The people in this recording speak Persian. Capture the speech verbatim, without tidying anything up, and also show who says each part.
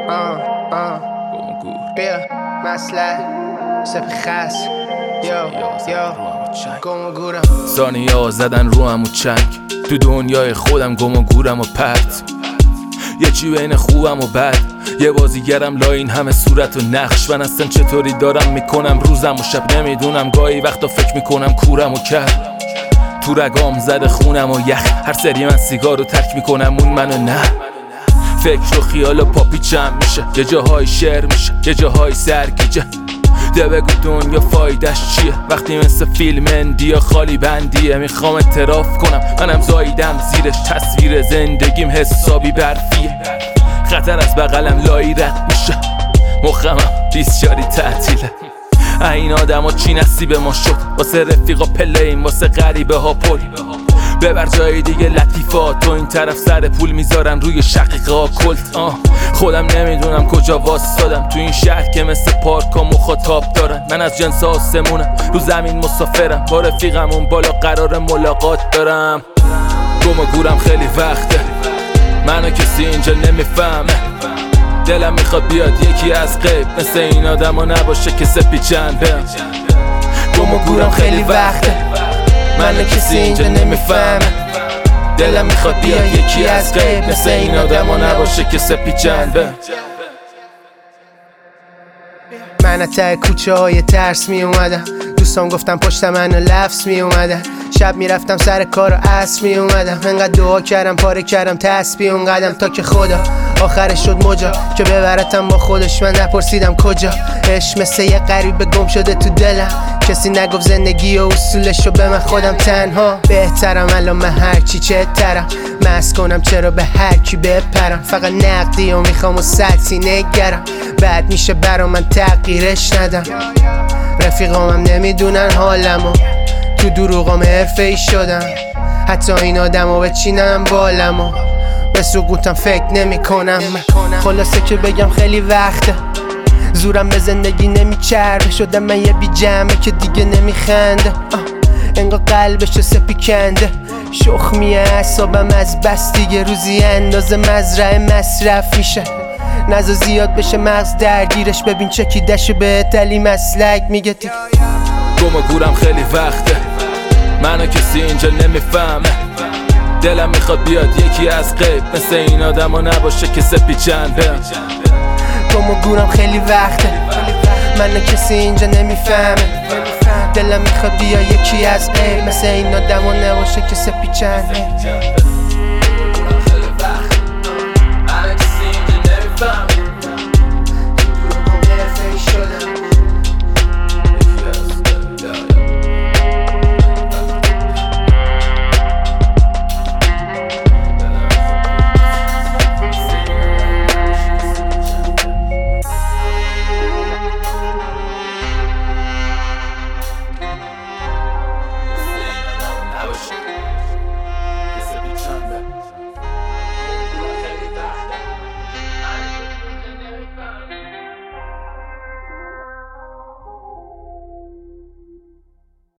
Speaker 1: آه آه بیا مسئله سپی خس یا یا گم و گورم
Speaker 2: ثانیه ها زدن رو هم و چنگ تو دنیای خودم گم و گورم و پرت یه چی بین خوبم و بد یه بازیگرم لا این همه صورت و نقش من اصلا چطوری دارم میکنم روزم و شب نمیدونم گاهی وقتا فکر میکنم کورم و کرد تو رگام زده خونم و یخ هر سری من سیگارو ترک میکنم اون منو نه فکر و خیال و پاپیچم میشه یه جاهای شعر میشه یه جاهای سرگیجه ده بگو دنیا فایدش چیه وقتی مثل فیلم اندیا خالی بندیه میخوام اعتراف کنم منم زاییدم زیرش تصویر زندگیم حسابی برفیه خطر از بغلم لایی رد میشه مخمم بیسیاری تعطیله این آدم ها چی نصیب ما شد واسه رفیقا پلیم واسه غریبه ها پل ببر جای دیگه لطیفات تو این طرف سر پول میذارن روی شقیقه ها کلت آه خودم نمیدونم کجا واسادم تو این شهر که مثل پارک ها مخاطاب دارن من از جنس آسمونم رو زمین مسافرم با رفیقم اون بالا قرار ملاقات دارم گم و گورم خیلی وقته منو کسی اینجا نمیفهمه دلم میخواد بیاد یکی از غیب مثل این آدم ها نباشه که سپی چنده گم و گورم خیلی وقته منو کسی اینجا نمیفهمه دلم میخواد بیاد یکی از غیب مثل این آدم ها نباشه که سپی چنده
Speaker 1: من ته کوچه های ترس می اومدم دوستان گفتم پشت منو لفظ می اومدن شب میرفتم سر کار و عصر می اومدم انقدر دعا کردم پاره کردم تسبیح اون قدم تا که خدا آخرش شد مجا که ببرتم با خودش من نپرسیدم کجا عشق مثل یه غریبه گم شده تو دلم کسی نگفت زندگی و اصولشو به من خودم تنها بهترم الان من هرچی چهترم مست کنم چرا به هر کی بپرم فقط نقدی و میخوام و سطحی نگرم بعد میشه برا من تغییرش ندم رفیقامم نمیدونن حالمو تو دروغام حرفه‌ای شدم حتی این آدمو بچینم بالمو به سقوطم فکر نمی کنم خلاصه که بگم خیلی وقته زورم به زندگی نمیچربه شدم من یه بی جمعه که دیگه نمیخنده انگار قلبش سپی کنده شخمیه اعصابم از بس دیگه روزی اندازه مزرعه مصرف میشه نزا زیاد بشه مغز درگیرش ببین چکیدشو به تلی مسلک میگه دیگه
Speaker 2: گم و گورم خیلی وقته منو کسی اینجا نمیفهمه دلم میخواد بیاد یکی از غیب مثل این آدم ها نباشه که سپی چنده
Speaker 1: گم و گورم خیلی وقته منو کسی اینجا نمیفهمه دلم میخواد بیاد یکی از غیب مثل این آدم ها نباشه که سپی چنده